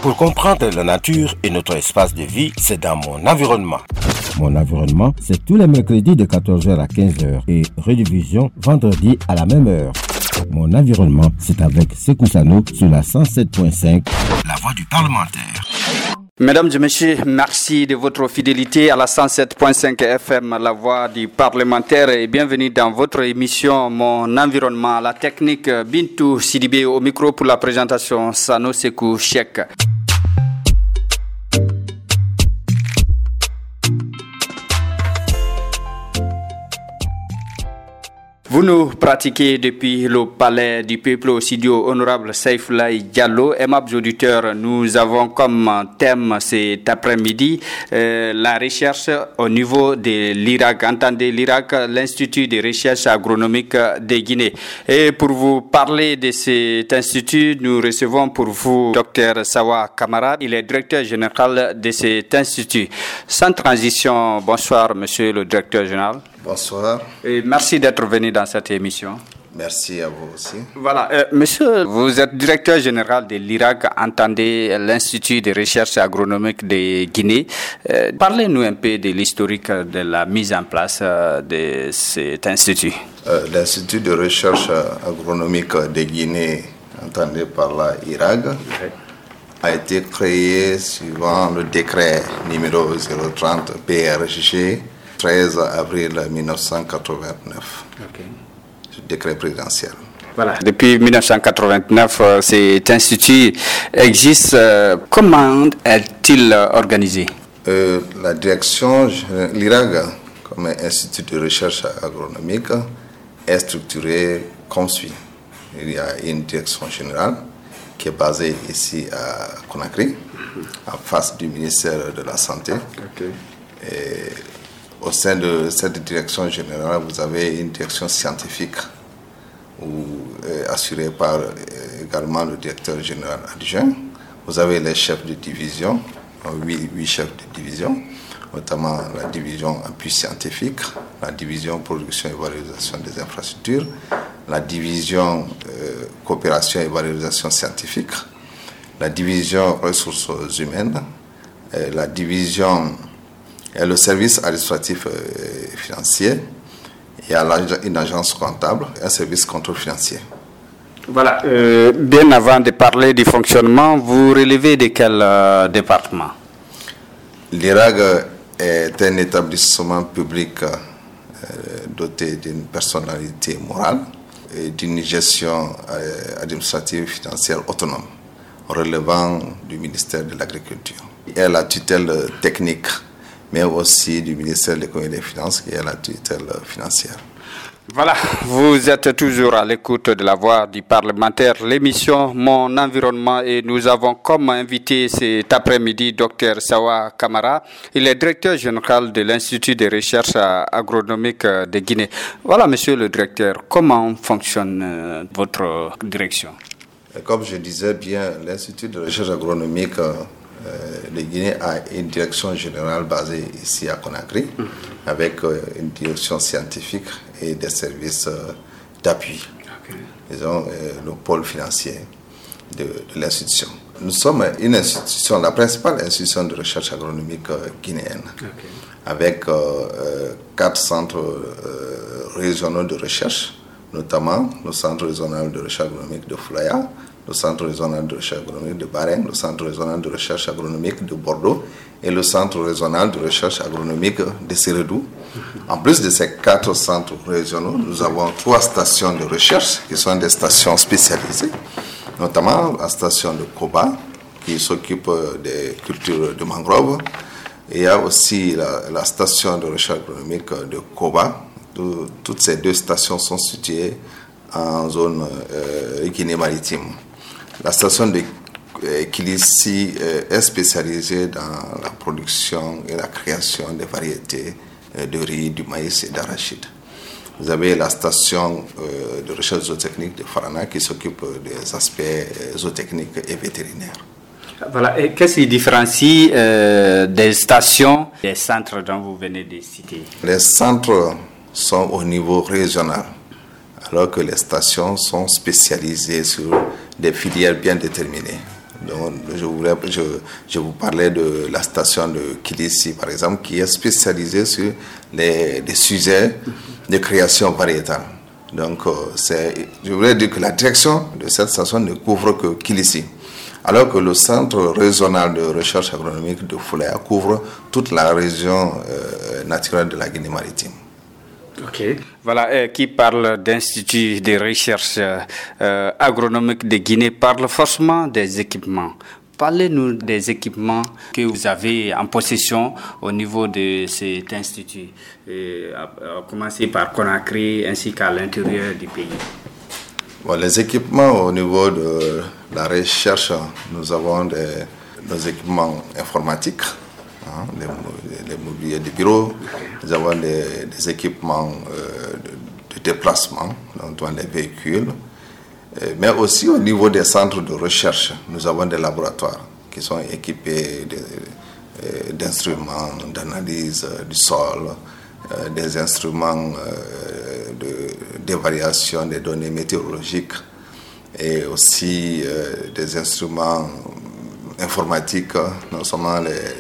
Pour comprendre la nature et notre espace de vie, c'est dans mon environnement. Mon environnement, c'est tous les mercredis de 14h à 15h et rediffusion vendredi à la même heure. Mon environnement, c'est avec Sekou Sano sur la 107.5, la voix du parlementaire. Mesdames et messieurs, merci de votre fidélité à la 107.5 FM, la voix du parlementaire, et bienvenue dans votre émission Mon environnement. La technique Bintou Sidibé, au micro pour la présentation Sano Sekou Cheikh. Vous nous pratiquez depuis le palais du peuple au studio honorable Saïfoulaye Diallo. Aimables auditeurs, nous avons comme thème cet après-midi la recherche au niveau de l'IRAG. Entendez l'IRAG, l'Institut de recherche agronomique de Guinée. Et pour vous parler de cet institut, nous recevons pour vous Dr Sawa Kamara. Il est directeur général de cet institut. Sans transition, bonsoir monsieur le directeur général. Bonsoir. Et merci d'être venu dans cette émission. Merci à vous aussi. Voilà, monsieur, vous êtes directeur général de l'IRAG, entendez l'Institut de recherche agronomique de Guinée. Parlez-nous un peu de l'historique de la mise en place de cet institut. L'Institut de recherche agronomique de Guinée, entendez par la IRAG, a été créé suivant le décret numéro 030 PRG 13 avril 1989, décret présidentiel. Voilà. Depuis 1989, cet institut existe. Comment est-il organisé? La direction, l'IRAG, comme institut de recherche agronomique, est structurée comme suit. Il y a une direction générale qui est basée ici à Conakry, en face du ministère de la Santé. Et au sein de cette direction générale, vous avez une direction scientifique assurée par également le directeur général adjoint. Vous avez les chefs de division, 8 chefs de division, notamment la division appui scientifique, la division production et valorisation des infrastructures, la division coopération et valorisation scientifique, la division ressources humaines, la division et le service administratif et financier, il y a une agence comptable et un service contrôle financier. Voilà, bien avant de parler du fonctionnement, vous relevez de quel département? L'IRAG est un établissement public doté d'une personnalité morale et d'une gestion administrative et financière autonome, relevant du ministère de l'Agriculture. Il y a la tutelle technique, mais aussi du ministère de l'Économie et des Finances, qui est la tutelle financière. Voilà, vous êtes toujours à l'écoute de la voix du parlementaire, l'émission Mon environnement, et nous avons comme invité cet après-midi Dr Sawa Kamara. Il est directeur général de l'Institut de recherche agronomique de Guinée. Voilà, monsieur le directeur, comment fonctionne votre direction? Comme je disais bien, l'Institut de recherche agronomique de Guinée a une direction générale basée ici à Conakry, avec une direction scientifique et des services d'appui. Disons, le pôle financier de l'institution. Nous sommes une institution, la principale institution de recherche agronomique guinéenne, avec 4 centres régionaux de recherche, notamment le centre régional de recherche agronomique de Foulaya, le centre régional de recherche agronomique de Bareng, le centre régional de recherche agronomique de Bordeaux et le centre régional de recherche agronomique de Sérédou. En plus de ces 4 centres régionaux, nous avons 3 stations de recherche qui sont des stations spécialisées, notamment la station de Koba qui s'occupe des cultures de mangrove. Et il y a aussi la station de recherche agronomique de Koba. Toutes ces 2 stations sont situées en zone Guinée maritime. La station de Kilissi est spécialisée dans la production et la création des variétés de riz, du maïs et d'arachide. Vous avez la station de recherche zootechnique de Farana qui s'occupe des aspects zootechniques et vétérinaires. Voilà. Et qu'est-ce qui différencie des stations, des centres dont vous venez de citer? Les centres sont au niveau régional, alors que les stations sont spécialisées sur des filières bien déterminées. Donc, je vous parlais de la station de Kilissi, par exemple, qui est spécialisée sur des sujets de création variétale. Donc, je voudrais dire que la direction de cette station ne couvre que Kilissi, alors que le centre régional de recherche agronomique de Foulaya couvre toute la région naturelle de la Guinée maritime. Ok. Voilà, qui parle d'Institut de recherche agronomique de Guinée parle forcément des équipements. Parlez-nous des équipements que vous avez en possession au niveau de cet institut, à commencer par Conakry ainsi qu'à l'intérieur du pays. Bon, les équipements au niveau de la recherche, nous avons nos équipements informatiques, les mobiliers de bureau, nous avons des équipements de déplacement, donc les véhicules. Mais aussi au niveau des centres de recherche, nous avons des laboratoires qui sont équipés d'instruments d'analyse du sol, des instruments d'évaluation des données météorologiques et aussi des instruments informatiques, non seulement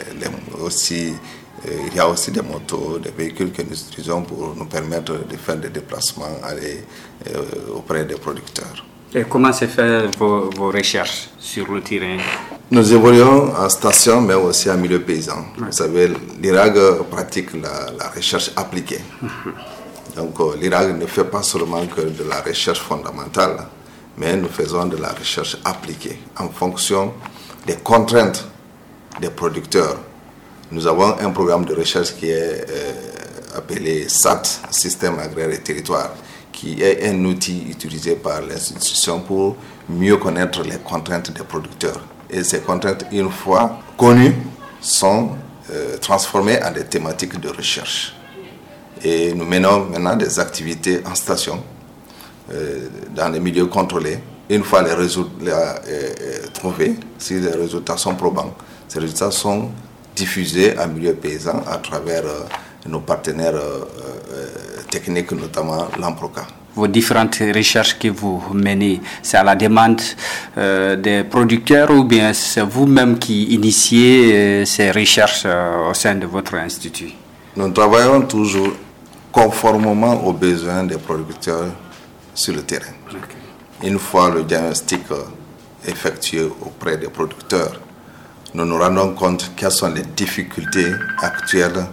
il y a aussi des motos, des véhicules que nous utilisons pour nous permettre de faire des déplacements auprès des producteurs. Et comment se font vos recherches sur le terrain? Nous évoluons en station, mais aussi en milieu paysan. Vous savez, l'IRAG pratique la recherche appliquée. Donc, l'IRAG ne fait pas seulement que de la recherche fondamentale, mais nous faisons de la recherche appliquée en fonction des contraintes des producteurs. Nous avons un programme de recherche qui est appelé SAT, Système agraire et territoire, qui est un outil utilisé par l'institution pour mieux connaître les contraintes des producteurs. Et ces contraintes, une fois connues, sont transformées en des thématiques de recherche. Et nous menons maintenant des activités en station, dans les milieux contrôlés. Une fois les résultats trouvés, si les résultats sont probants, ces résultats sont diffusés en milieu paysan à travers nos partenaires techniques, notamment l'AMPROCA. Vos différentes recherches que vous menez, c'est à la demande des producteurs ou bien c'est vous-même qui initiez ces recherches au sein de votre institut? Nous travaillons toujours conformément aux besoins des producteurs sur le terrain. Okay. Une fois le diagnostic effectué auprès des producteurs, nous nous rendons compte quelles sont les difficultés actuelles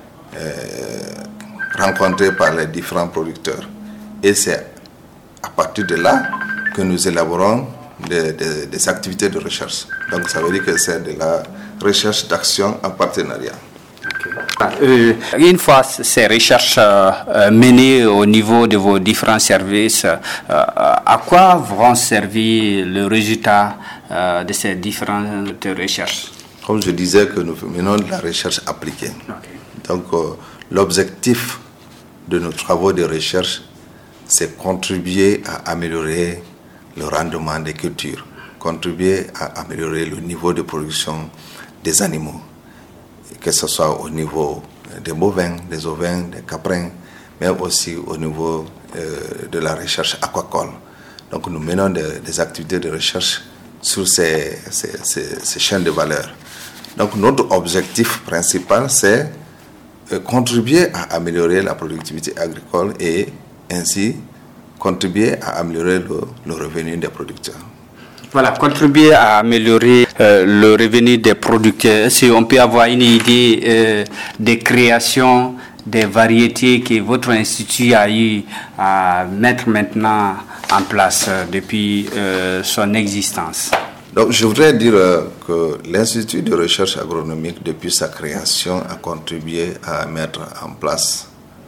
rencontrées par les différents producteurs. Et c'est à partir de là que nous élaborons des activités de recherche. Donc ça veut dire que c'est de la recherche d'action en partenariat. Okay. Une fois ces recherches menées au niveau de vos différents services, à quoi vont servir le résultat de ces différentes recherches? Comme je disais, que nous menons de la recherche appliquée. Okay. Donc l'objectif de nos travaux de recherche, c'est contribuer à améliorer le rendement des cultures, contribuer à améliorer le niveau de production des animaux, que ce soit au niveau des bovins, des ovins, des caprins, mais aussi au niveau de la recherche aquacole. Donc nous menons des activités de recherche sur ces chaînes de valeur. Donc notre objectif principal, c'est contribuer à améliorer la productivité agricole et ainsi contribuer à améliorer le revenu des producteurs. Voilà, contribuer à améliorer le revenu des producteurs. Si on peut avoir une idée des créations, des variétés que votre institut a eu à mettre maintenant en place depuis son existence. Donc, je voudrais dire que l'Institut de recherche agronomique, depuis sa création, a contribué à mettre en place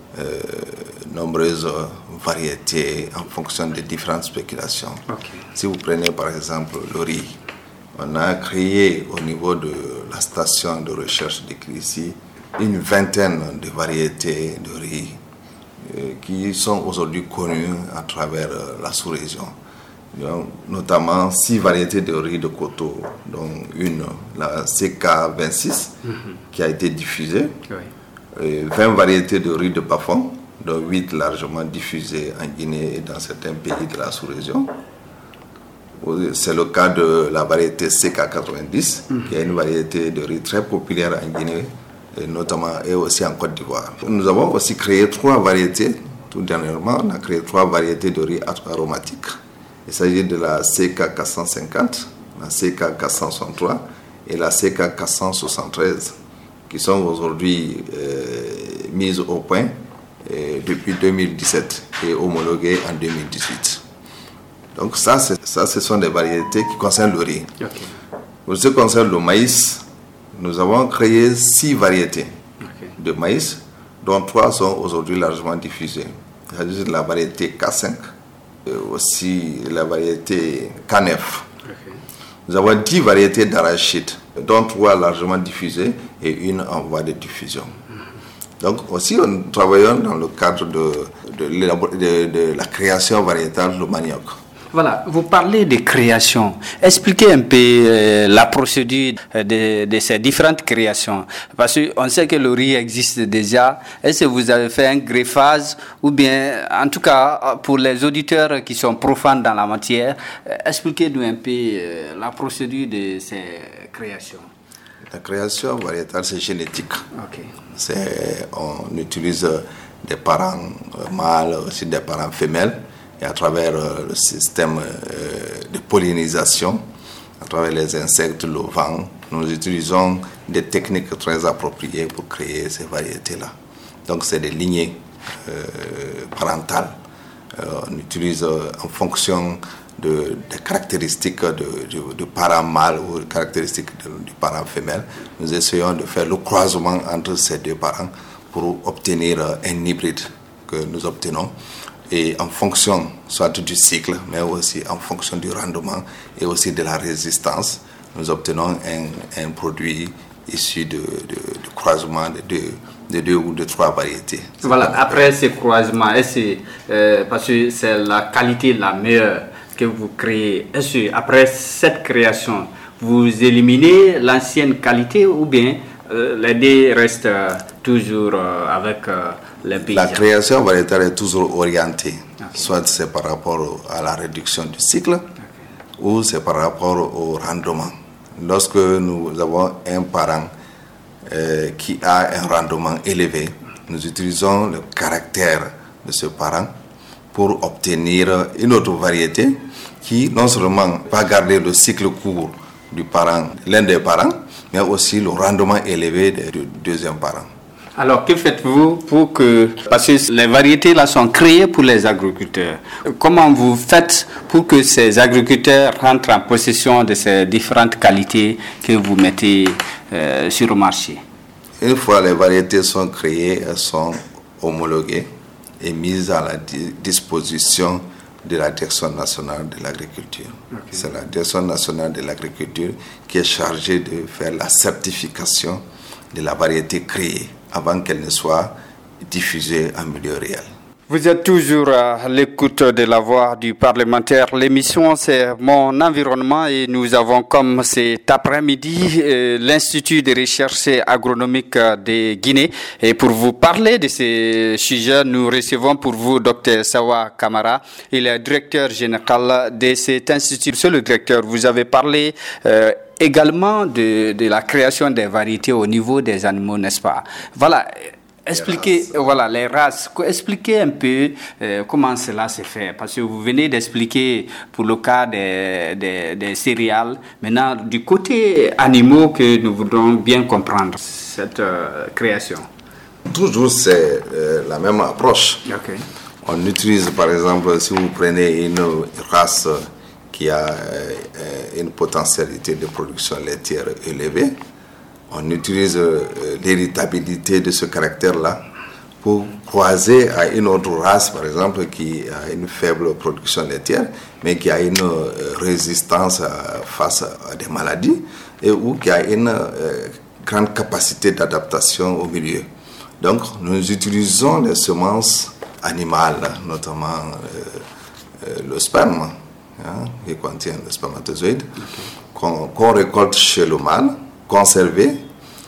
nombreuses variétés en fonction des différentes spéculations. Okay. Si vous prenez par exemple le riz, on a créé au niveau de la station de recherche de Kilissi une vingtaine de variétés de riz qui sont aujourd'hui connues à travers la sous-région. Donc, notamment 6 variétés de riz de coteau, dont une, la CK26, qui a été diffusée, oui. 20 variétés de riz de bas-fond, dont 8 largement diffusées en Guinée et dans certains pays de la sous-région, C'est le cas de la variété CK90, qui est une variété de riz très populaire en Guinée, et notamment et aussi en Côte d'Ivoire. Nous avons aussi créé 3 variétés. Tout dernièrement, on a créé 3 variétés de riz aromatiques. Il s'agit de la CK450, la CK463 et la CK473, qui sont aujourd'hui mises au point depuis 2017 et homologuées en 2018. Donc ça, ce sont des variétés qui concernent le riz. Okay. Pour ce qui concerne le maïs, nous avons créé 6 variétés de maïs, dont 3 sont aujourd'hui largement diffusées. Il s'agit de la variété K5, aussi la variété K9. Nous avons 10 variétés d'arachide, dont 3 largement diffusées et une en voie de diffusion. Donc aussi, nous travaillons dans le cadre de la création variétale du manioc. Voilà, vous parlez de création. Expliquez un peu la procédure de ces différentes créations. Parce qu'on sait que le riz existe déjà. Est-ce que vous avez fait un greffage ou bien, en tout cas, pour les auditeurs qui sont profanes dans la matière, expliquez-nous un peu la procédure de ces créations. La création variétale, c'est génétique. Okay. On utilise des parents mâles, aussi des parents femelles. Et à travers le système de pollinisation, à travers les insectes, le vent, nous utilisons des techniques très appropriées pour créer ces variétés-là. Donc c'est des lignées parentales. On utilise en fonction des caractéristiques du parent mâle ou des caractéristiques du parent femelle. Nous essayons de faire le croisement entre ces 2 parents pour obtenir un hybride que nous obtenons. Et en fonction soit du cycle, mais aussi en fonction du rendement et aussi de la résistance, nous obtenons un produit issu du croisement de 2 ou de 3 variétés. Voilà, après ce croisement, parce que c'est la qualité la meilleure que vous créez, est-ce que après cette création, vous éliminez l'ancienne qualité ou bien les 2 restent toujours avec les paysans? La création variétale est toujours orientée, soit c'est par rapport à la réduction du cycle, ou c'est par rapport au rendement. Lorsque nous avons un parent qui a un rendement élevé, nous utilisons le caractère de ce parent pour obtenir une autre variété qui non seulement va garder le cycle court du parent, l'un des parents, mais aussi le rendement élevé du deuxième parent. Alors, que faites-vous pour que... Parce que les variétés là sont créées pour les agriculteurs. Comment vous faites pour que ces agriculteurs rentrent en possession de ces différentes qualités que vous mettez sur le marché? Une fois les variétés sont créées, elles sont homologuées et mises à la disposition de la Direction nationale de l'agriculture. Okay. C'est la Direction nationale de l'agriculture qui est chargée de faire la certification de la variété créée avant qu'elle ne soit diffusée en milieu réel. Vous êtes toujours à l'écoute de la voix du parlementaire. L'émission, c'est Mon environnement et nous avons comme cet après-midi l'Institut de recherche agronomique de Guinée. Et pour vous parler de ces sujets, nous recevons pour vous Dr Sawa Kamara. Il est directeur général de cet institut. Monsieur le directeur, vous avez parlé également de la création des variétés au niveau des animaux, n'est-ce pas? Voilà. Expliquez, voilà, les races. Expliquez un peu comment cela se fait. Parce que vous venez d'expliquer pour le cas des céréales. Maintenant, du côté animaux que nous voudrons bien comprendre cette création. Toujours, c'est la même approche. Okay. On utilise, par exemple, si vous prenez une race qui a une potentialité de production laitière élevée, on utilise l'héritabilité de ce caractère-là pour croiser à une autre race, par exemple, qui a une faible production laitière, mais qui a une résistance face à des maladies et ou qui a une grande capacité d'adaptation au milieu. Donc, nous utilisons les semences animales, notamment le sperme, qui contient le spermatozoïde, qu'on récolte chez le mâle, conservé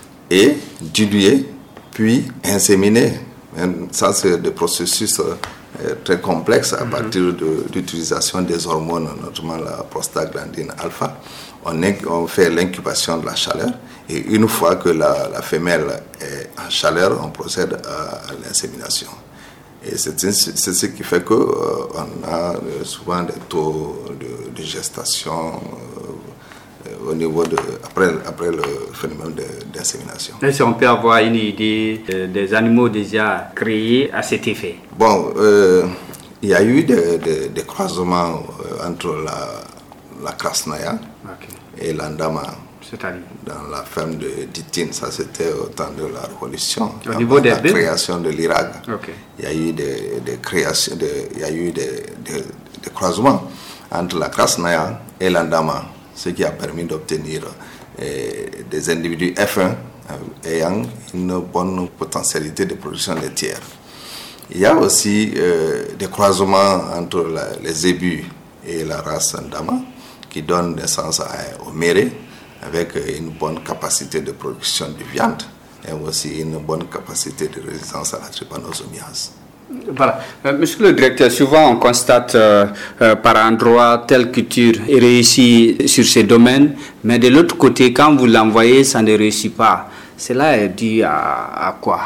et dilué, puis inséminé. Ça, c'est des processus très complexe à partir de l'utilisation des hormones, notamment la prostaglandine alpha. On fait l'incubation de la chaleur et une fois que la femelle est en chaleur, on procède à l'insémination. Et c'est ce qui fait qu'on a souvent des taux de gestation au niveau après le phénomène d'insémination. Est-ce qu'on peut avoir une idée des animaux déjà créés à cet effet? Bon, il y a eu des croisements entre la Krasnaya et l'Andama. C'est-à-dire dans la ferme de Ditine, ça c'était au temps de la Révolution. Au niveau de la création de l'Irak. Okay. Il y a eu des créations, il y a eu des croisements entre la Krasnaya et l'Andama, ce qui a permis d'obtenir des individus F1 ayant une bonne potentialité de production laitière. Il y a aussi des croisements entre les zébus et la race Ndama qui donnent naissance au méré, avec une bonne capacité de production de viande et aussi une bonne capacité de résistance à la trypanosomiase. Voilà. Monsieur le directeur, souvent on constate par endroits telle culture est réussie sur ces domaines, mais de l'autre côté, quand vous l'envoyez, ça ne réussit pas. Cela est dû à quoi?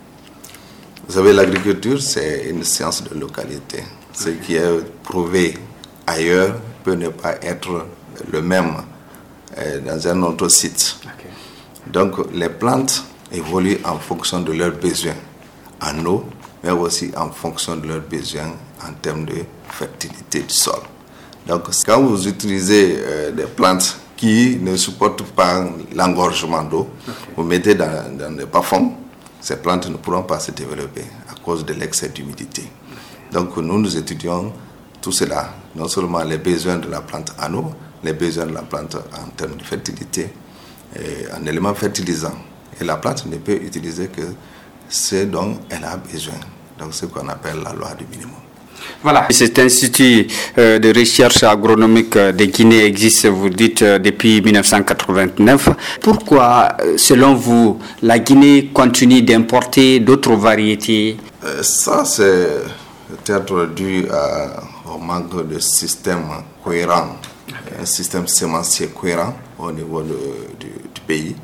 Vous savez, l'agriculture, c'est une science de localité. Ce qui est prouvé ailleurs peut ne pas être le même dans un autre site. Okay. Donc les plantes évoluent en fonction de leurs besoins en eau, mais aussi en fonction de leurs besoins en termes de fertilité du sol. Donc quand vous utilisez des plantes qui ne supportent pas l'engorgement d'eau, vous mettez dans des bas-fonds, ces plantes ne pourront pas se développer à cause de l'excès d'humidité. Donc nous étudions tout cela, non seulement les besoins de la plante en eau, les besoins de la plante en termes de fertilité, en éléments fertilisants. Et la plante ne peut utiliser que ce dont elle a besoin. Donc ce qu'on appelle la loi du minimum. Voilà, cet institut de recherche agronomique de Guinée existe, vous dites, depuis 1989. Pourquoi, selon vous, la Guinée continue d'importer d'autres variétés? Ça, c'est peut-être dû au manque de système cohérent. Un système sémencier cohérent au niveau du pays.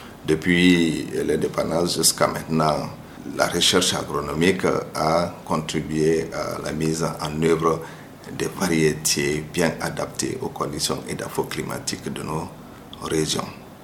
Depuis l'indépendance jusqu'à maintenant, la recherche agronomique a contribué à la mise en œuvre des variétés bien adaptées aux conditions édapho-climatiques de nos régions.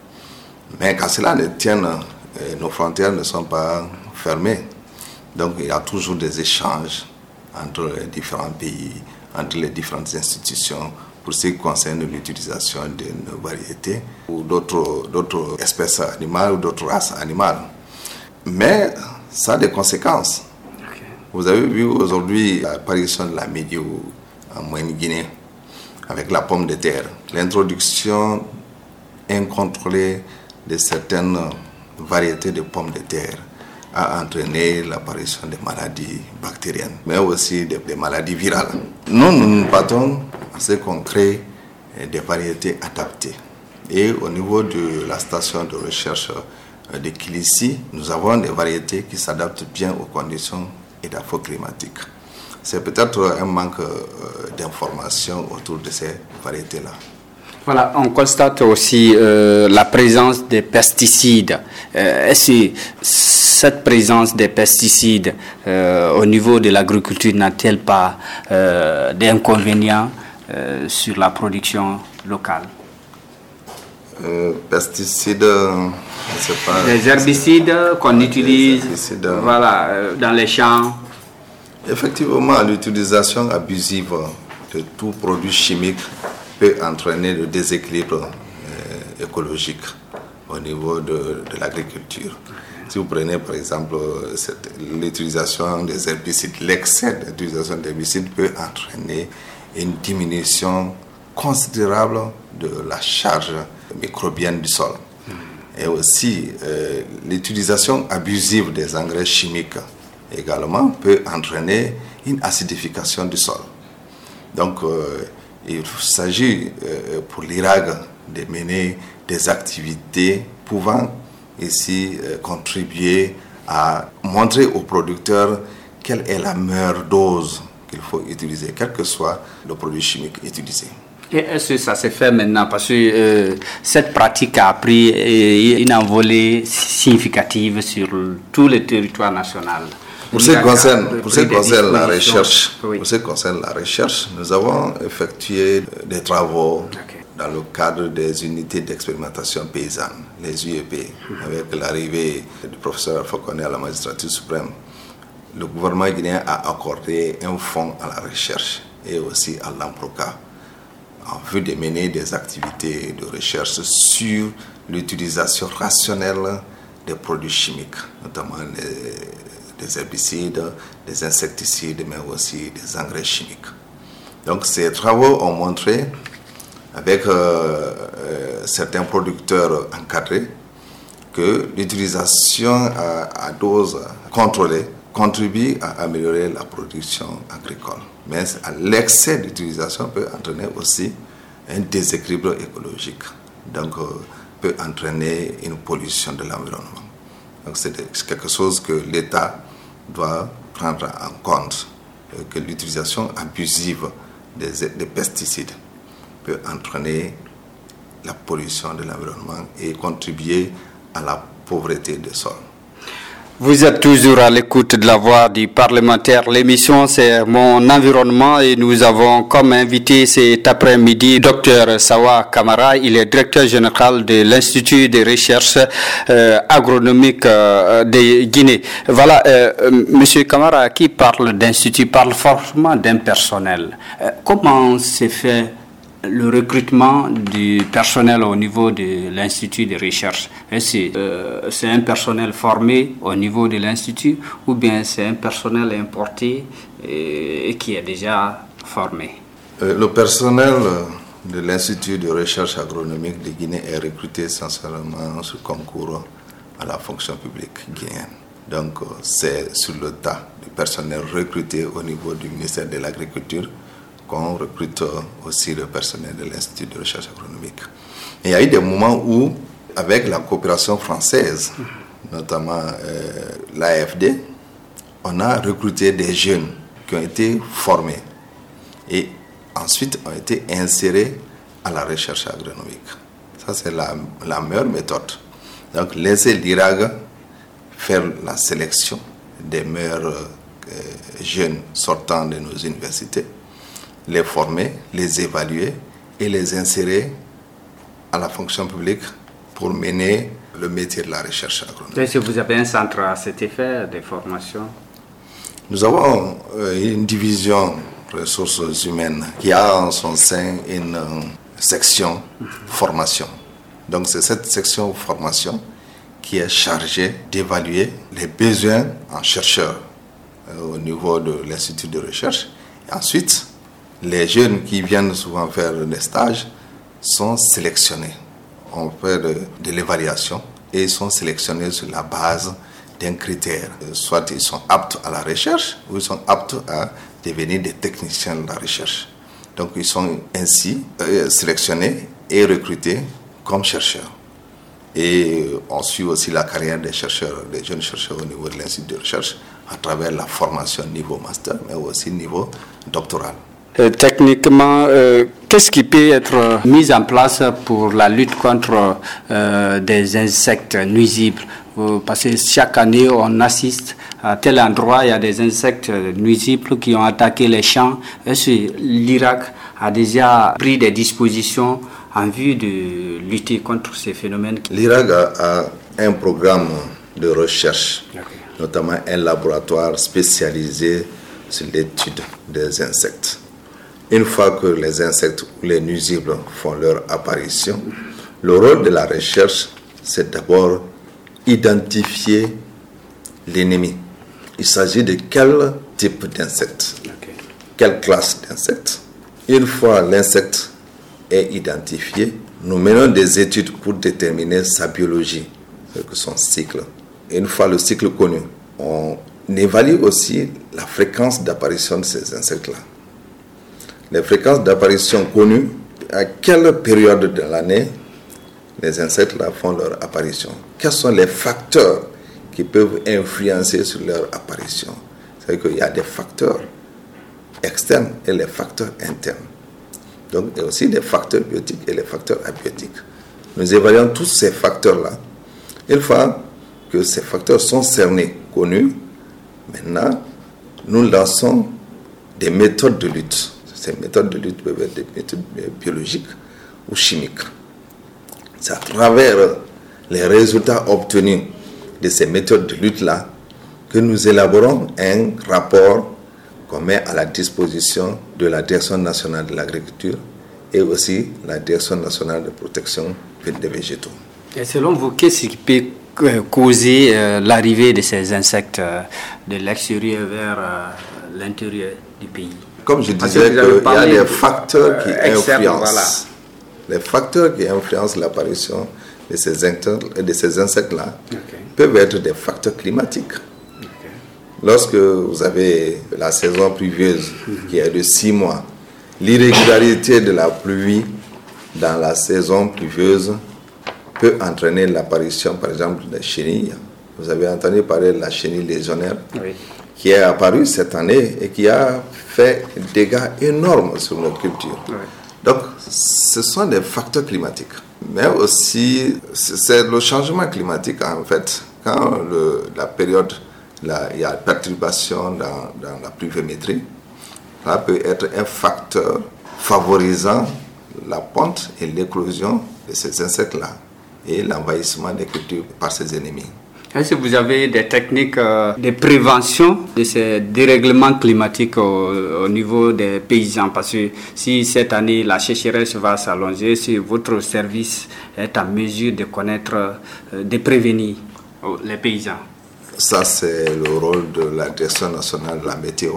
Mais qu'à cela ne tienne, nos frontières ne sont pas fermées. Donc il y a toujours des échanges entre les différents pays, entre les différentes institutions, pour ce qui concerne l'utilisation d'une variété ou d'autres espèces animales ou d'autres races animales. Mais ça a des conséquences. Okay. Vous avez vu aujourd'hui l'apparition de la médio en Moyenne-Guinée avec la pomme de terre. L'introduction incontrôlée de certaines variétés de pommes de terre a entraîné l'apparition des maladies bactériennes, mais aussi des maladies virales. Nous partons à ce qu'on crée des variétés adaptées. Et au niveau de la station de recherche de Kilissi, nous avons des variétés qui s'adaptent bien aux conditions édapho-climatiques. C'est peut-être un manque d'informations autour de ces variétés-là. Voilà, on constate aussi la présence des pesticides. Est-ce que cette présence des pesticides au niveau de l'agriculture n'a-t-elle pas d'inconvénients sur la production locale? Pesticides, c'est pas... Les herbicides qu'on utilise dans les champs. Effectivement, l'utilisation abusive de tout produit chimique peut entraîner le déséquilibre écologique au niveau de l'agriculture. Si vous prenez par exemple l'utilisation des herbicides, l'excès d'utilisation d'herbicides peut entraîner une diminution considérable de la charge microbienne du sol. Et aussi l'utilisation abusive des engrais chimiques également peut entraîner une acidification du sol. Donc il s'agit pour l'IRAG de mener des activités pouvant ici contribuer à montrer aux producteurs quelle est la meilleure dose qu'il faut utiliser, quel que soit le produit chimique utilisé. Et est-ce que ça s'est fait maintenant? Parce que cette pratique a pris une envolée significative sur tout le territoire national. Pour ce qui concerne la recherche, nous avons effectué des travaux dans le cadre des unités d'expérimentation paysanne, les UEP, avec l'arrivée du professeur Alpha Condé à la magistrature suprême. Le gouvernement guinéen a accordé un fonds à la recherche et aussi à l'AMPROCA en vue de mener des activités de recherche sur l'utilisation rationnelle des produits chimiques, notamment des herbicides, des insecticides, mais aussi des engrais chimiques. Donc ces travaux ont montré, avec certains producteurs encadrés, que l'utilisation à dose contrôlée contribue à améliorer la production agricole. Mais l'excès d'utilisation peut entraîner aussi un déséquilibre écologique, donc peut entraîner une pollution de l'environnement. Donc c'est quelque chose que l'État doit prendre en compte, que l'utilisation abusive des pesticides peut entraîner la pollution de l'environnement et contribuer à la pauvreté des sols. Vous êtes toujours à l'écoute de la voix du parlementaire. L'émission, c'est Mon Environnement et nous avons comme invité cet après-midi Dr Sawa Kamara. Il est directeur général de l'Institut de recherche agronomique de Guinée. Voilà, Monsieur Kamara, qui parle d'institut, parle forcément d'un personnel. Comment s'est fait le recrutement du personnel au niveau de l'Institut de recherche? C'est un personnel formé au niveau de l'Institut ou bien c'est un personnel importé et qui est déjà formé? Le personnel de l'Institut de recherche agronomique de Guinée est recruté essentiellement sur concours à la fonction publique guinéenne. Donc c'est sur le tas du personnel recruté au niveau du ministère de l'Agriculture qu'on recrute aussi le personnel de l'Institut de recherche agronomique. Et il y a eu des moments où, avec la coopération française, notamment l'AFD, on a recruté des jeunes qui ont été formés et ensuite ont été insérés à la recherche agronomique. Ça, c'est la meilleure méthode. Donc, laisser l'IRAG faire la sélection des meilleurs jeunes sortant de nos universités, les former, les évaluer et les insérer à la fonction publique pour mener le métier de la recherche agronomique. Est-ce que vous avez un centre à cet effet de formation? Nous avons une division ressources humaines qui a en son sein une section formation. Donc c'est cette section formation qui est chargée d'évaluer les besoins en chercheurs au niveau de l'Institut de recherche. Et ensuite, les jeunes qui viennent souvent faire des stages sont sélectionnés. On fait de l'évaluation et ils sont sélectionnés sur la base d'un critère. Soit ils sont aptes à la recherche ou ils sont aptes à devenir des techniciens de la recherche. Donc ils sont ainsi sélectionnés et recrutés comme chercheurs. Et on suit aussi la carrière des chercheurs, des jeunes chercheurs au niveau de l'Institut de recherche à travers la formation niveau master, mais aussi niveau doctoral. Techniquement, qu'est-ce qui peut être mis en place pour la lutte contre des insectes nuisibles? Parce que chaque année, on assiste à tel endroit, il y a des insectes nuisibles qui ont attaqué les champs. Est-ce que l'Irak a déjà pris des dispositions en vue de lutter contre ces phénomènes? L'Irak a un programme de recherche, notamment un laboratoire spécialisé sur l'étude des insectes. Une fois que les insectes ou les nuisibles font leur apparition, le rôle de la recherche, c'est d'abord identifier l'ennemi. Il s'agit de quel type d'insecte, quelle classe d'insecte. Une fois l'insecte est identifié, nous menons des études pour déterminer sa biologie, son cycle. Et une fois le cycle connu, on évalue aussi la fréquence d'apparition de ces insectes-là. Les fréquences d'apparition connues, à quelle période de l'année les insectes-là font leur apparition. Quels sont les facteurs qui peuvent influencer sur leur apparition? C'est qu'il y a des facteurs externes et les facteurs internes. Donc, il y a aussi des facteurs biotiques et les facteurs abiotiques. Nous évaluons tous ces facteurs-là. Une fois que ces facteurs sont cernés, connus, maintenant, nous lançons des méthodes de lutte. Ces méthodes de lutte peuvent être des méthodes biologiques ou chimiques. C'est à travers les résultats obtenus de ces méthodes de lutte-là que nous élaborons un rapport qu'on met à la disposition de la Direction nationale de l'agriculture et aussi la Direction nationale de protection des végétaux. Et selon vous, qu'est-ce qui peut causer l'arrivée de ces insectes de l'extérieur vers l'intérieur du pays? Comme je disais, il y a des facteurs qui influencent. Voilà. Les facteurs qui influencent l'apparition de ces insectes-là peuvent être des facteurs climatiques. Lorsque vous avez la saison pluvieuse qui est de 6 mois, l'irrégularité de la pluie dans la saison pluvieuse peut entraîner l'apparition, par exemple, des chenilles. Vous avez entendu parler de la chenille légionnaire qui est apparue cette année et qui a fait des dégâts énormes sur nos cultures. Donc, ce sont des facteurs climatiques. Mais aussi, c'est le changement climatique, en fait. Quand la période, il y a perturbation dans la pluviométrie, ça peut être un facteur favorisant la ponte et l'éclosion de ces insectes-là et l'envahissement des cultures par ses ennemis. Est-ce que vous avez des techniques de prévention de ces dérèglements climatiques au niveau des paysans? Parce que si cette année la sécheresse va s'allonger, si votre service est en mesure de connaître, de prévenir les paysans? Ça, c'est le rôle de la Direction nationale de la météo.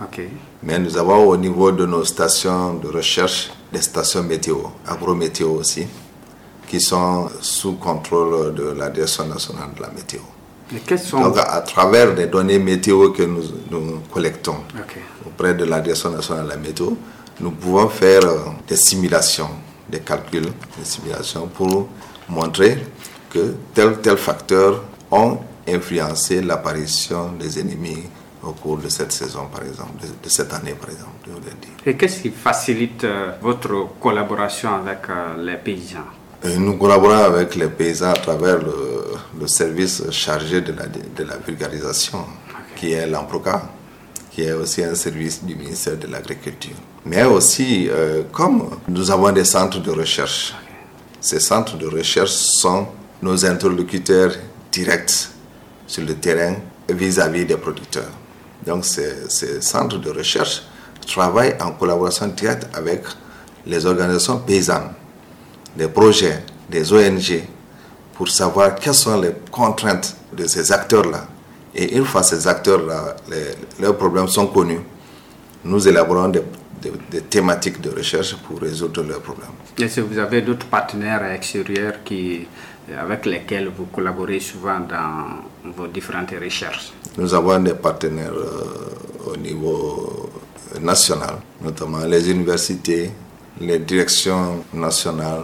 Mais nous avons au niveau de nos stations de recherche des stations météo, agrométéo aussi, qui sont sous contrôle de la Direction nationale de la météo. Donc, à travers les données météo que nous collectons auprès de la Direction nationale de la météo, nous pouvons faire des simulations, des calculs, des simulations pour montrer que tel facteur ont influencé l'apparition des ennemis au cours de cette saison, par exemple, de cette année, par exemple. Et qu'est-ce qui facilite votre collaboration avec les paysans? Nous collaborons avec les paysans à travers le service chargé de la vulgarisation, qui est l'AMPROCA, qui est aussi un service du ministère de l'Agriculture. Mais aussi, comme nous avons des centres de recherche, ces centres de recherche sont nos interlocuteurs directs sur le terrain vis-à-vis des producteurs. Donc ces centres de recherche travaillent en collaboration directe avec les organisations paysannes, des projets, des ONG, pour savoir quelles sont les contraintes de ces acteurs-là. Et une fois ces acteurs-là, leurs problèmes sont connus, nous élaborons des thématiques de recherche pour résoudre leurs problèmes. Est-ce que vous avez d'autres partenaires extérieurs avec lesquels vous collaborez souvent dans vos différentes recherches? Nous avons des partenaires au niveau national, notamment les universités, les directions nationales,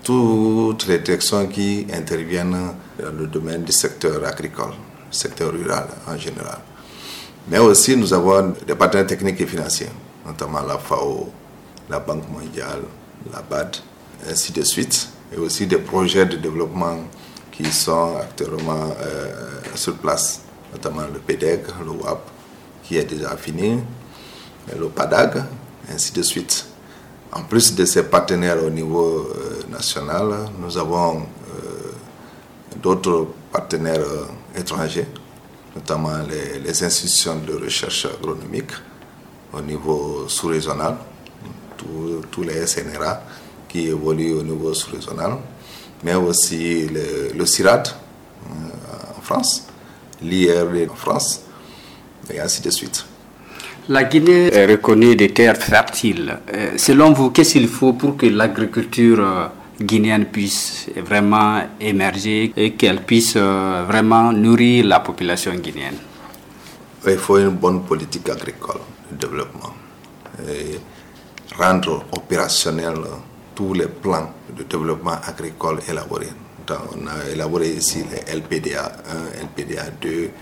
toutes les directions qui interviennent dans le domaine du secteur agricole, du secteur rural en général. Mais aussi nous avons des partenaires techniques et financiers, notamment la FAO, la Banque mondiale, la BAD, ainsi de suite, et aussi des projets de développement qui sont actuellement sur place, notamment le PEDEG, le WAP, qui est déjà fini, le PADAG, ainsi de suite. En plus de ces partenaires au niveau national, nous avons d'autres partenaires étrangers, notamment les institutions de recherche agronomique au niveau sous-régional, tous les SNRA qui évoluent au niveau sous-régional, mais aussi le CIRAD en France, l'IRD en France, et ainsi de suite. La Guinée est reconnue des terres fertiles. Selon vous, qu'est-ce qu'il faut pour que l'agriculture guinéenne puisse vraiment émerger et qu'elle puisse vraiment nourrir la population guinéenne? Il faut une bonne politique agricole de développement et rendre opérationnels tous les plans de développement agricole élaborés. Donc, on a élaboré ici les LPDA 1, LPDA 2,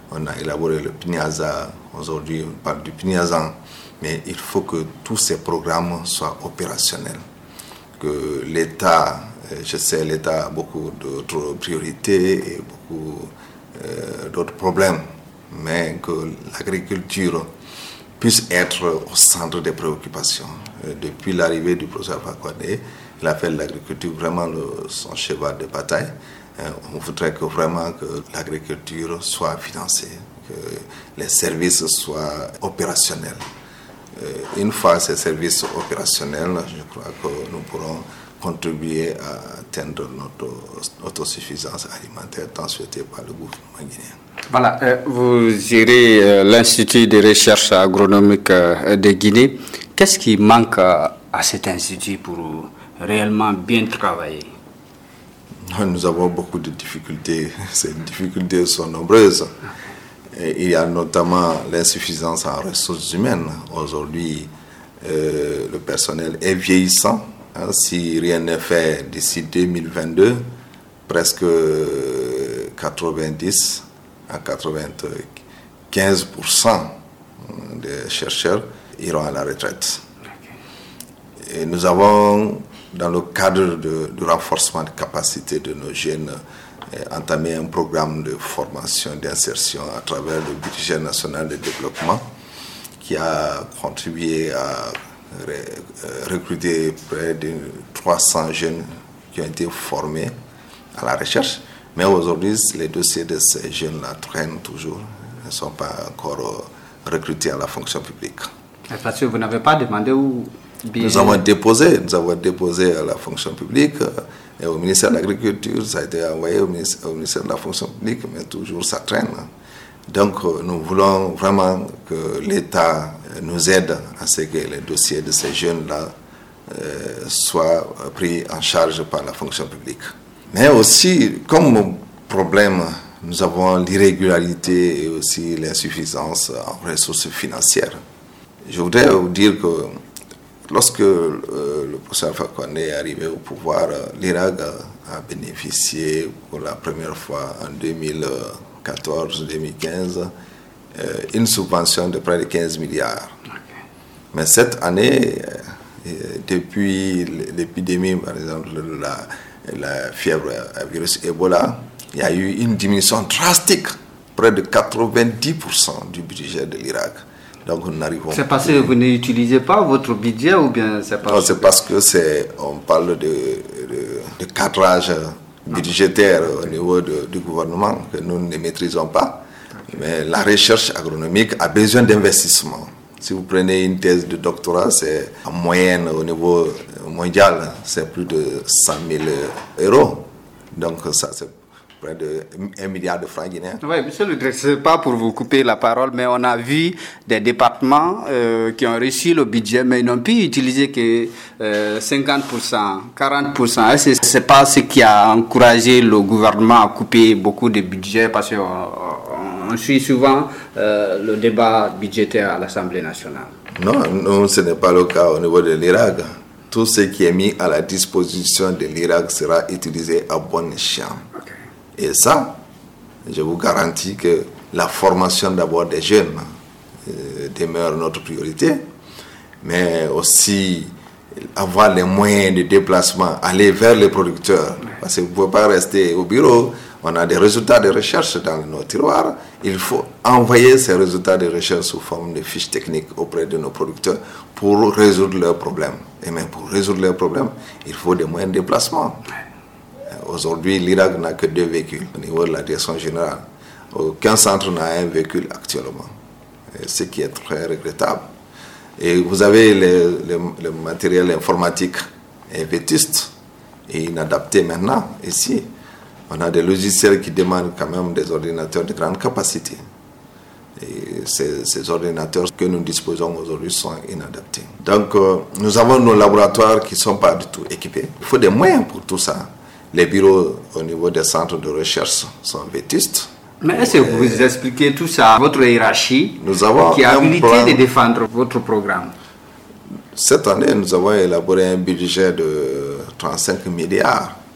On a élaboré le PNIASA, aujourd'hui on parle du PNIASAN, mais il faut que tous ces programmes soient opérationnels. Que l'État, je sais, l'État a beaucoup d'autres priorités et beaucoup d'autres problèmes, mais que l'agriculture puisse être au centre des préoccupations. Depuis l'arrivée du professeur Fakonde, il a fait de l'agriculture vraiment son cheval de bataille. On voudrait que vraiment que l'agriculture soit financée, que les services soient opérationnels. Une fois ces services opérationnels, je crois que nous pourrons contribuer à atteindre notre autosuffisance alimentaire tant souhaitée par le gouvernement guinéen. Voilà, vous gérez l'Institut de recherche agronomique de Guinée. Qu'est-ce qui manque à cet institut pour réellement bien travailler? Nous avons beaucoup de difficultés. Ces difficultés sont nombreuses. Et il y a notamment l'insuffisance en ressources humaines. Aujourd'hui, le personnel est vieillissant. Si rien n'est fait d'ici 2022, presque 90 à 95% des chercheurs iront à la retraite. Et nous avons, dans le cadre du renforcement de capacité de nos jeunes, entamé un programme de formation, d'insertion à travers le budget national de développement qui a contribué à recruter près de 300 jeunes qui ont été formés à la recherche. Mais aujourd'hui, les dossiers de ces jeunes-là traînent toujours, ne sont pas encore recrutés à la fonction publique. Parce que vous n'avez pas demandé où... Nous avons déposé à la fonction publique et au ministère de l'Agriculture, ça a été envoyé au ministère de la fonction publique, mais toujours ça traîne. Donc nous voulons vraiment que l'État nous aide à ce que les dossiers de ces jeunes-là soient pris en charge par la fonction publique. Mais aussi, comme problème, nous avons l'irrégularité et aussi l'insuffisance en ressources financières. Je voudrais vous dire que lorsque le professeur Fakonde est arrivé au pouvoir, l'IRAG a bénéficié pour la première fois en 2014-2015 une subvention de près de 15 milliards. Mais cette année, depuis l'épidémie, par exemple, la fièvre à virus Ebola, il y a eu une diminution drastique, près de 90% du budget de l'IRAG. Donc nous n'arrivons pas. C'est parce que vous n'utilisez pas votre budget ou bien c'est parce Non, c'est parce que on parle de cadrage budgétaire au niveau du gouvernement que nous ne maîtrisons pas. Mais la recherche agronomique a besoin d'investissement. Si vous prenez une thèse de doctorat, c'est en moyenne au niveau mondial, c'est plus de 100 000 euros. Donc ça, c'est près de 1 milliard de francs guinéens. Oui, monsieur le directeur, ce n'est pas pour vous couper la parole, mais on a vu des départements qui ont reçu le budget, mais ils n'ont pu utiliser que 50%, 40%. Est-ce que ce n'est pas ce qui a encouragé le gouvernement à couper beaucoup de budget parce qu'on suit souvent le débat budgétaire à l'Assemblée nationale? Non, ce n'est pas le cas au niveau de l'IRAG. Tout ce qui est mis à la disposition de l'IRAG sera utilisé à bon escient. Et ça, je vous garantis que la formation d'abord des jeunes demeure notre priorité, mais aussi avoir les moyens de déplacement, aller vers les producteurs. Parce que vous ne pouvez pas rester au bureau, on a des résultats de recherche dans nos tiroirs, il faut envoyer ces résultats de recherche sous forme de fiches techniques auprès de nos producteurs pour résoudre leurs problèmes. Et même pour résoudre leurs problèmes, il faut des moyens de déplacement. Aujourd'hui, l'IRAG n'a que 2 véhicules au niveau de la direction générale. Aucun centre n'a un véhicule actuellement, ce qui est très regrettable. Et vous avez le matériel informatique est vétuste et inadapté maintenant. Ici, on a des logiciels qui demandent quand même des ordinateurs de grande capacité. Et ces ordinateurs que nous disposons aujourd'hui sont inadaptés. Donc, nous avons nos laboratoires qui ne sont pas du tout équipés. Il faut des moyens pour tout ça. Les bureaux au niveau des centres de recherche sont vétustes. Mais est-ce que vous expliquez tout ça à votre hiérarchie qui a habilité de défendre votre programme? Cette année, nous avons élaboré un budget de 35 milliards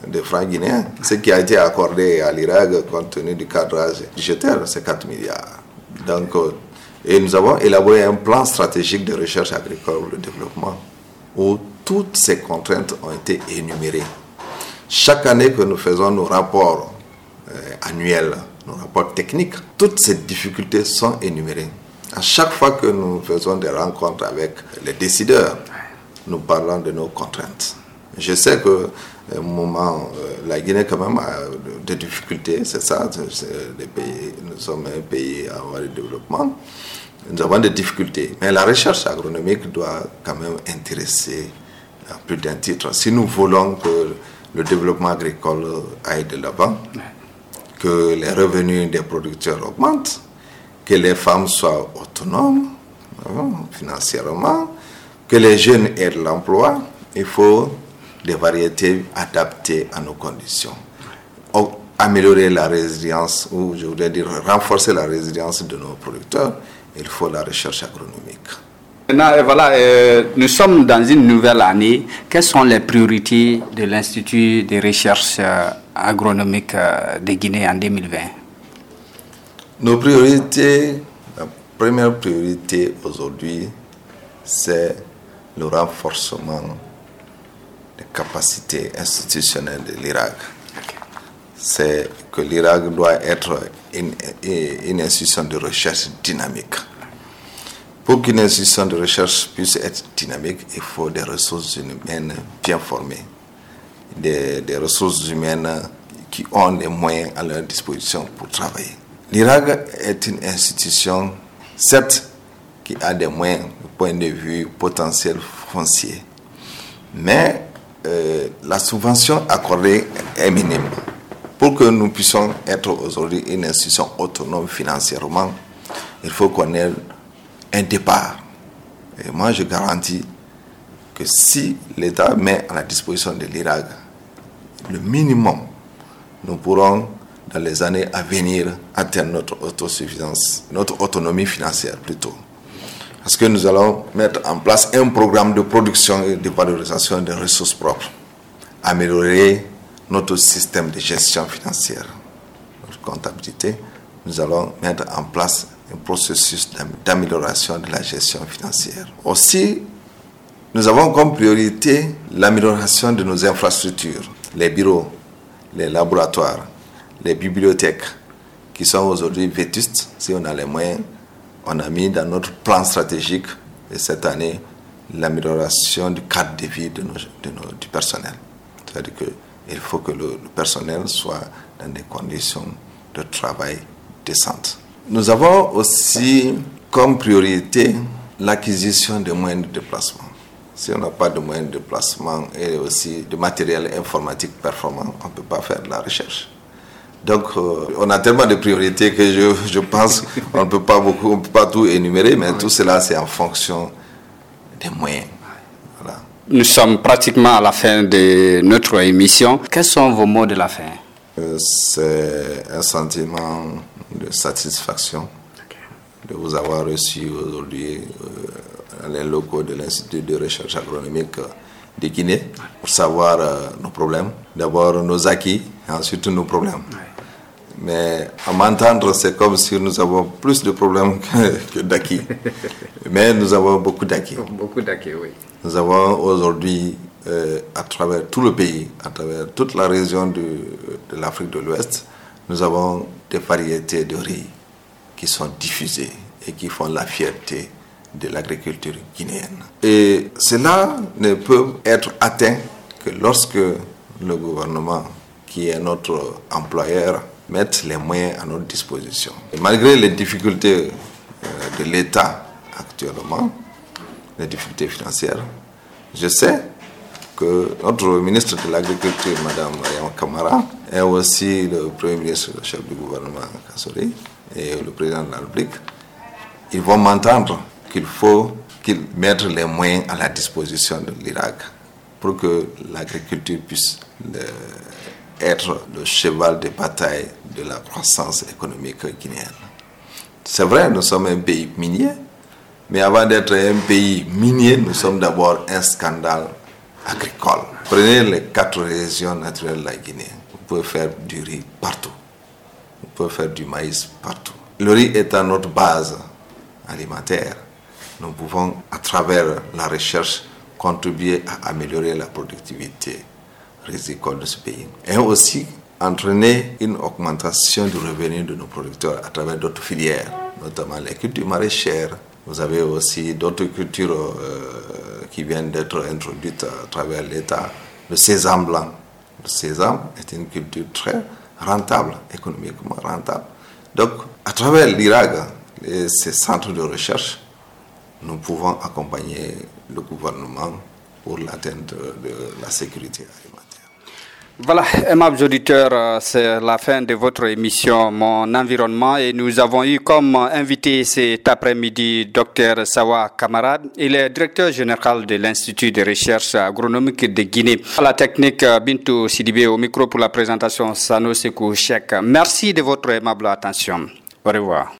de francs guinéens. Ce qui a été accordé à l'Irak compte tenu du cadrage budgétaire, c'est 4 milliards. Donc, et nous avons élaboré un plan stratégique de recherche agricole pour le développement où toutes ces contraintes ont été énumérées. Chaque année que nous faisons nos rapports annuels, nos rapports techniques, toutes ces difficultés sont énumérées. À chaque fois que nous faisons des rencontres avec les décideurs, nous parlons de nos contraintes. Je sais que au moment, la Guinée quand même a des difficultés, c'est ça, nous sommes un pays à avoir du développement, nous avons des difficultés, mais la recherche agronomique doit quand même intéresser à plus d'un titre. Si nous voulons que le développement agricole aille de l'avant, que les revenus des producteurs augmentent, que les femmes soient autonomes financièrement, que les jeunes aient de l'emploi, il faut des variétés adaptées à nos conditions. Améliorer la résilience, ou je voudrais dire renforcer la résilience de nos producteurs, il faut la recherche agronomique. Maintenant, voilà, nous sommes dans une nouvelle année. Quelles sont les priorités de l'Institut de recherche agronomique de Guinée en 2020? Nos priorités, la première priorité aujourd'hui, c'est le renforcement des capacités institutionnelles de l'Irak. C'est que l'Irak doit être une institution de recherche dynamique. Pour qu'une institution de recherche puisse être dynamique, il faut des ressources humaines bien formées, des ressources humaines qui ont les moyens à leur disposition pour travailler. L'Irak est une institution, certes, qui a des moyens du point de vue potentiel foncier, mais la subvention accordée est minime. Pour que nous puissions être aujourd'hui une institution autonome financièrement, il faut qu'on ait un départ. Et moi, je garantis que si l'État met à la disposition de l'Irak le minimum, nous pourrons, dans les années à venir, atteindre notre autosuffisance, notre autonomie financière plutôt. Parce que nous allons mettre en place un programme de production et de valorisation des ressources propres, améliorer notre système de gestion financière, notre comptabilité. Nous allons mettre en place un processus d'amélioration de la gestion financière. Aussi, nous avons comme priorité l'amélioration de nos infrastructures, les bureaux, les laboratoires, les bibliothèques, qui sont aujourd'hui vétustes. Si on a les moyens, on a mis dans notre plan stratégique de cette année l'amélioration du cadre de vie du personnel. C'est-à-dire qu'il faut que le personnel soit dans des conditions de travail décentes. Nous avons aussi comme priorité l'acquisition de moyens de déplacement. Si on n'a pas de moyens de déplacement et aussi de matériel informatique performant, on ne peut pas faire de la recherche. Donc, on a tellement de priorités que je pense qu'on ne peut pas tout énumérer, mais tout cela, c'est en fonction des moyens. Voilà. Nous sommes pratiquement à la fin de notre émission. Quels sont vos mots de la fin? C'est un sentiment de satisfaction de vous avoir reçu aujourd'hui dans les locaux de l'Institut de recherche agronomique de Guinée pour savoir nos problèmes. D'abord nos acquis et ensuite nos problèmes. Mais à m'entendre, c'est comme si nous avons plus de problèmes que d'acquis. Mais nous avons beaucoup d'acquis. Beaucoup d'acquis, oui. Nous avons aujourd'hui, à travers tout le pays, à travers toute la région de l'Afrique de l'Ouest, nous avons des variétés de riz qui sont diffusées et qui font la fierté de l'agriculture guinéenne. Et cela ne peut être atteint que lorsque le gouvernement, qui est notre employeur, mette les moyens à notre disposition. Et malgré les difficultés de l'État actuellement, les difficultés financières, je sais que notre ministre de l'Agriculture, Mme Mariam Kamara, et aussi le Premier ministre, le chef du gouvernement, Kassori, et le président de la République, ils vont m'entendre qu'il faut qu'ils mettent les moyens à la disposition de l'Irak pour que l'agriculture puisse être le cheval de bataille de la croissance économique guinéenne. C'est vrai, nous sommes un pays minier, mais avant d'être un pays minier, nous sommes d'abord un scandale agricole. Prenez les 4 régions naturelles de la Guinée. Vous pouvez faire du riz partout. Vous pouvez faire du maïs partout. Le riz étant notre base alimentaire, nous pouvons, à travers la recherche, contribuer à améliorer la productivité rizicole de ce pays. Et aussi entraîner une augmentation du revenu de nos producteurs à travers d'autres filières, notamment les cultures maraîchères. Vous avez aussi d'autres cultures qui viennent d'être introduites à travers l'État. Le sésame blanc. Le sésame est une culture très rentable, économiquement rentable. Donc, à travers l'IRAG et ces centres de recherche, nous pouvons accompagner le gouvernement pour l'atteinte de la sécurité alimentaire. Voilà, aimables auditeurs, c'est la fin de votre émission Mon Environnement et nous avons eu comme invité cet après-midi Dr Sawa Kamara. Il est directeur général de l'Institut de recherche agronomique de Guinée. À la technique, Bintou Sidibé, au micro pour la présentation Sano Sekou Chek. Merci de votre aimable attention. Au revoir.